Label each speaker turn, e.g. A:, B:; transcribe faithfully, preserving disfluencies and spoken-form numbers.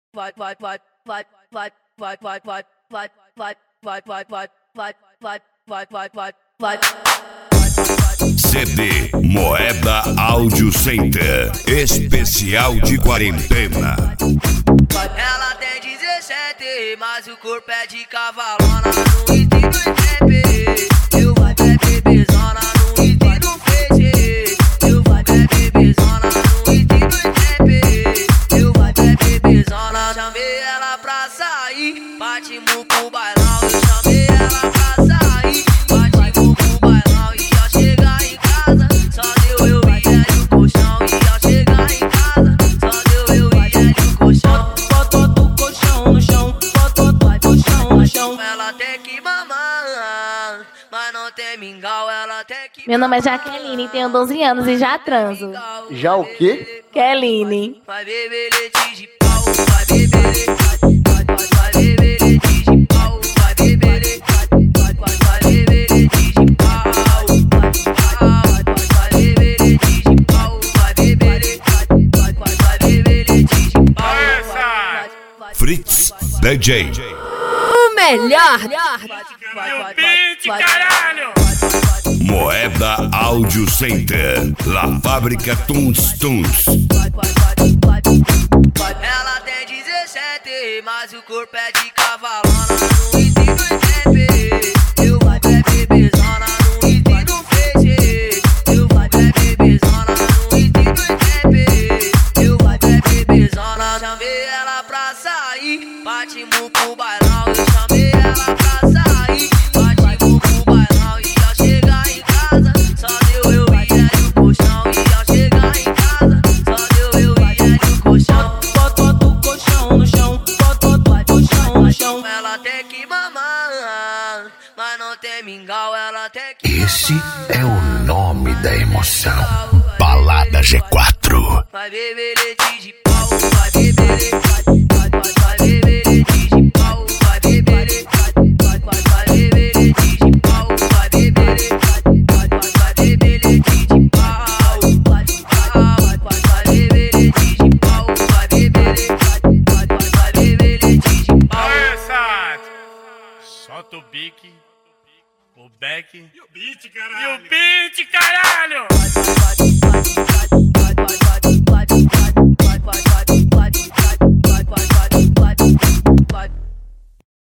A: vai, vai, vai, vai, vai, vai, vai, vai, vai, vai, vai, vai, vai, vai, vai, vai, vai, vai, vai.
B: C D Moeda Audio Center, especial de quarentena.
A: Ela tem dezessete, mas o corpo é de cavalona. No instinto e trap, eu vai ter bebezona. No instinto feixe, eu vai ter bebezona. No instinto e trap, eu vai ter bebezona. Chamei ela pra sair, partimos pro bailão. Eu chamei ela pra sair, partimos pro bailão. E ao chegar em casa, só deu eu e ela e o colchão. E ao chegar em casa, só deu eu e ela e o colchão. Ela tem que mamar, mas não tem mingau. Ela tem que.
C: Meu nome é Jaqueline, tenho doze anos e já transo.
D: Já o quê?
C: Keline.
A: Vai beber leite de pau, vai beber leite, vai, vai, vai beber leite de pau, vai beber leite, vai, vai, vai beber leite de pau, vai, vai, vai beber leite de pau, vai beber leite, vai, vai, vai beber leite de pau.
B: Fritz D J.
C: O melhor.
A: Meu beat, caralho!
B: Moeda Audio Center, La Fábrica Tuns Tuns.
A: Ela tem dezessete, mas o corpo é de cavalona. No instinto e trap, eu vai ter bebezona. No instinto feixe, eu vai ter bebezona. No instinto e trap, eu vai ter bebezona. Chamei ela pra sair, partimos pro bailão. Eu chamei ela pra sair, partimos pro bailão. E ao chegar em casa, só deu eu e ela e o colchão. E ao chegar em casa, só deu eu e ela e o colchão.
E: Bota o colchão no chão, bota o colchão no chão.
A: Ela tem que mamar, mas não tem mingau. Ela tem que.
B: Esse é o nome da emoção. Balada G quatro.
A: Vai beber leite de pau, vai beber leite, vai, vai, vai beber leite de pau, vai beber leite, vai, vai, vai beber leite de pau, vai beber leite, vai, vai, vai beber leite de pau, vai, vai, vai, vai beber leite de pau, vai beber leite, vai, vai, vai beber leite de pau.
F: Solta o bique, o back e o beat, caralho! E o beat, caralho!